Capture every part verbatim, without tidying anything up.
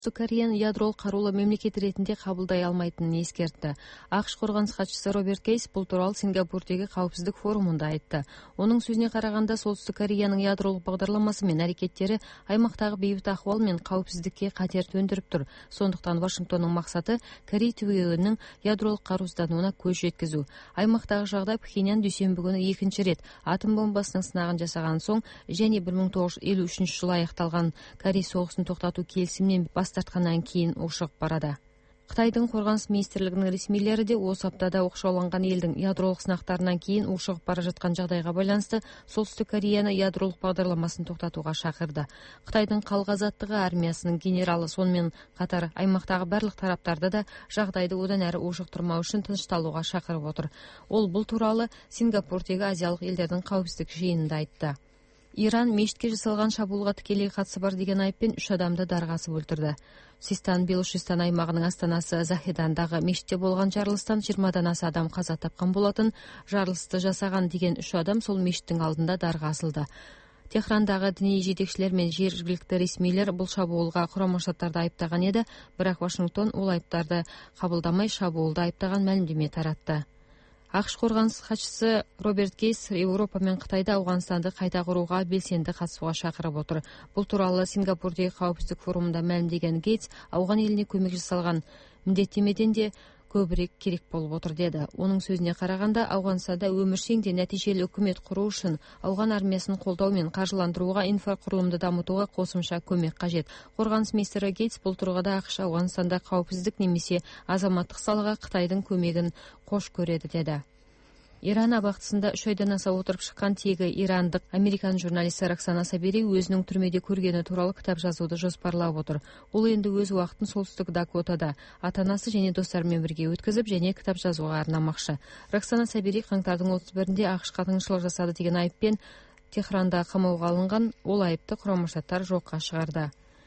Кореяны ядролық қарулы мемлекет ретінде қабылдай алмайтынын ескертті. ақш қорғаныс хатшысы Роберт Кейс бұл туралы Сингапурдегі қауіпсіздік форумында айтты. Оның сөзіне қарағанда Солтүстік Кореяның ядролық бағдарламасы мен әрекеттері аймақтағы бейбіт ахуал мен қауіпсіздікке қатер төндіріп тұр. Сондықтан Вашингтонның мақсаты Корей түбегінің ядролық қарусыздануына көз жеткізу. Аймақтағы жағдай Пхеньян дүйсенбі күні екінші рет атом бомбасының сынағын жасаған соң және бір мың тоғыз жүз елу үшінші жылы аяқталған Корей соғысын тоқтату келісімінен бас тартқаннан кейін ушығып барады. Қытайдың қорғаныс министрлігінің ресмилері де осы аптада оқшауланған елдің ядролық сынақтарынан кейін ушығып бара жатқан жағдайға байланысты Солтүстік Кореяны ядролық бағдарламасын тоқтатуға шақырды. Қытайдың қалғазаттығы армиясының генералы сонымен қатар аймақтағы барлық тараптарды да жағдайды одан әрі ушықтырмау үшін тынышталуға шақырып отыр. Ол бұл туралы Сингапурдегі азиялық елдердің қауіпсіздік жиынында айтты. Иран мешітке жасалған шабуылға тікелей қатысы бар деген айыппен үш адамды дарғасып өлтірді. Систан Белушистан аймағының астанасы Захидандағы мешітте болған жарылыстан жиырмадан аса адам қаза тапқан болатын. Жарылысты жасаған деген үш адам сол мешіттің алдында дарғасылды. Техрандағы діни жетекшілер мен жергілікті ресмилер бұл шабуылға Құрама Штаттарды айыптаған еді, бірақ Вашингтон ол айыптарды қабылдамай шабуылды айыптаған мәлімдеме таратты. ақш қорғаныс хатшысы Роберт Кейс Еуропа мен Қытайда Ауғанстанды қайта құруға белсенді қатысуға шақырып отыр. Бұл туралы Сингапурдегі қауіпсіздік форумында мәлімдеген Гейтс, ауған еліне көмек жасалған міндеттемеден де көбірек керек болып отыр деді. Оның сөзіне қарағанда, Ауғанстанда өміршең де нәтижелі үкімет құру үшін ауған армиясын қолдау мен қаржыландыруға, инфрақұрылымды дамытуға қосымша көмек қажет. Қорғаныс министрі Гейтс бұл тұрғыда ақш Ауғанстанда қауіпсіздік немесе азаматтық салаға Қытайдың көмегін қош көреді деді. Иран абақтысында үш айдан аса отырып шыққан тегі ирандық американ журналисті Роксана Сабири өзінің түрмеде көргені туралы кітап жазуды жоспарлап отыр. Ол енді өз уақытын солтүстік Дакотада ата-анасы және достарымен бірге өткізіп және кітап жазуға арнамақшы. Роксана Сабири қаңтардың отыз бірінде ақш-қа тыңшылық жасады деген айыппен Техранда қамауға алынған. Ол айыпты Құрама Штаттар жоққа шығарды.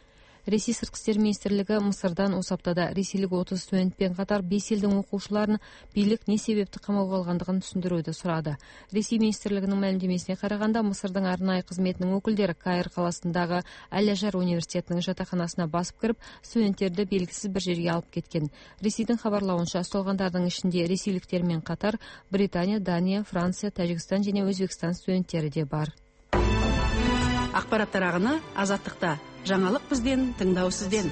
Ресей сыртқы істер министрлігі Мысырдан осы аптада ресейлік отыз студентпен қатар бес елдің оқушыларын билік не себепті қамауға алғандығын түсіндіруді сұрады. Ресей министрлігінің мәлімдемесіне қарағанда, Мысырдың арнайы қызметінің өкілдері Каир қаласындағы Әл-Ажар университетінің жатақханасына басып кіріп, студенттерді белгісіз бір жерге алып кеткен. Ресейдің хабарлауынша, ұсталғандардың ішінде ресейліктермен қатар Британия, Дания, Франция, Тәжікстан және Өзбекстан студенттері де бар. Ақпараттар ағыны Азаттықта. Жаңалық бізден, тыңдау сізден.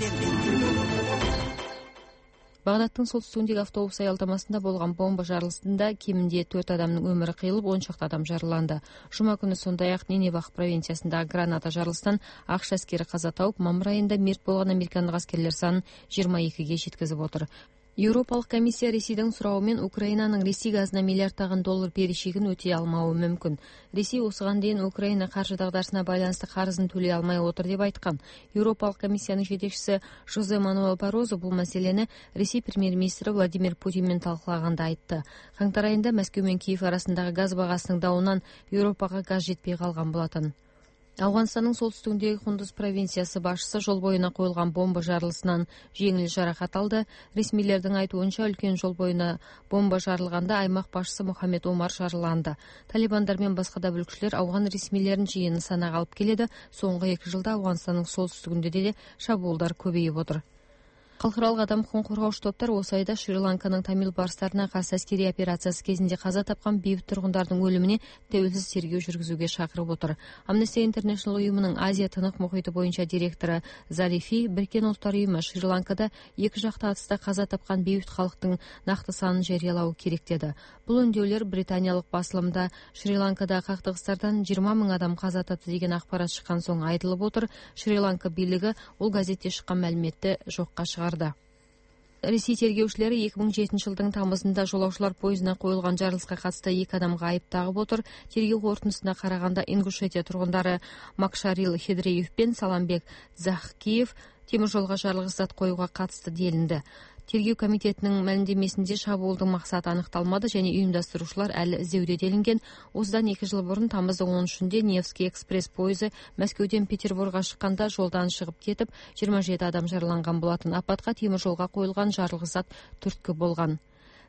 Бағдаттың солтүстігіндегі автобус аялдамасында болған бомба жарылысында кемінде төрт адамның өмірі қиылып, он шақты адам жараланды. Жұма күні сондай-ақ Ниневах провинциясындағы граната жарылыстан ақш әскері қаза тауып, мамыр айында мерт болған американдық әскерлер санын жиырма екіге жеткізіп отыр. Еуропалық комиссия Ресейдің сұрауымен Украинаның Ресей газына миллиардтаған доллар берешегін өтей алмауы мүмкін. Ресей осыған дейін Украина қаржы дағдарысына байланысты қарызын төлей алмай отыр деп айтқан. Еуропалық комиссияның жетекшісі Жозе Мануэл Барозо бұл мәселені Ресей премьер-министрі Владимир Путинмен талқылағанда айтты. Қаңтар айында Мәскеу мен Киев арасындағы газ бағасының дауынан Еуропаға газ жетпей қалған болатын. Ауғанстанның солтүстігіндегі Құндыз провинциясы басшысы жол бойына қойылған бомба жарылысынан жеңіл жарақат алды. Ресмилердің айтуынша, үлкен жол бойына бомба жарылғанда аймақ басшысы Мухаммед Омар жараланды. Талибандар мен басқа да бүлікшілер ауған ресмилерін жиыны санаға алып келеді. Соңғы екі жылда Ауғанстанның солтүстігінде де шабуылдар көбейіп отыр. Халықаралық адам құқығын қорғаушы топтар осы айда Шри-Ланканың тамил барыстарына қарсы әскери операциясы кезінде қаза тапқан бейбіт тұрғындардың өліміне тәуелсіз тергеу жүргізуге шақырып отыр. Amnesty International ұйымының Азия тынық мұхиты бойынша директоры Зарифи, Біріккен ұлттар ұйымы Шри-Ланкада екі жақты атыста қаза тапқан бейбіт халықтың нақты санын жариялауы керек деді. Бұл үндеулер британиялық басылымда Шри-Ланкада қақтығыстардан жиырма мың адам қаза тапты деген ақпарат шыққан соң айтылып отыр. Шри-Ланка билігі ол газетте шыққан мәліметті жоққа шығарды. Ресей тергеушілері екі мың жетінші жылдың тамызында жолаушылар пойызына қойылған жарылысқа қатысты екі адамға айып тағып отыр. Тергеу қорытындысына қарағанда Ингушетия тұрғындары Макшарил Хедреев пен Саламбек Захкиев теміржолға жарылғыш зат қоюға қатысты делінді. Тергеу комитетінің мәлімдемесінде шабуылдың мақсаты анықталмады және ұйымдастырушылар әлі іздеуде делінген. Осыдан екі жыл бұрын тамыздың он үшінде Невский экспресс пойызы Мәскеуден Петербурға шыққанда жолдан шығып кетіп, жиырма жеті адам жараланған болатын. Апатқа теміржолға қойылған жарылғыш зат түрткі болған.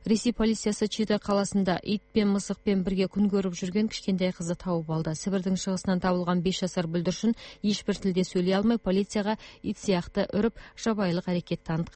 Ресей полициясы Чита қаласында ит пен мысықпен бірге күн көріп жүрген кішкентай қызды тауып алды. Сібірдің шығысынан табылған бес жасар бүлдіршін ешбір тілде сөйлей алмай полицияға ит сияқты үріп жабайылық әрекет танытқан.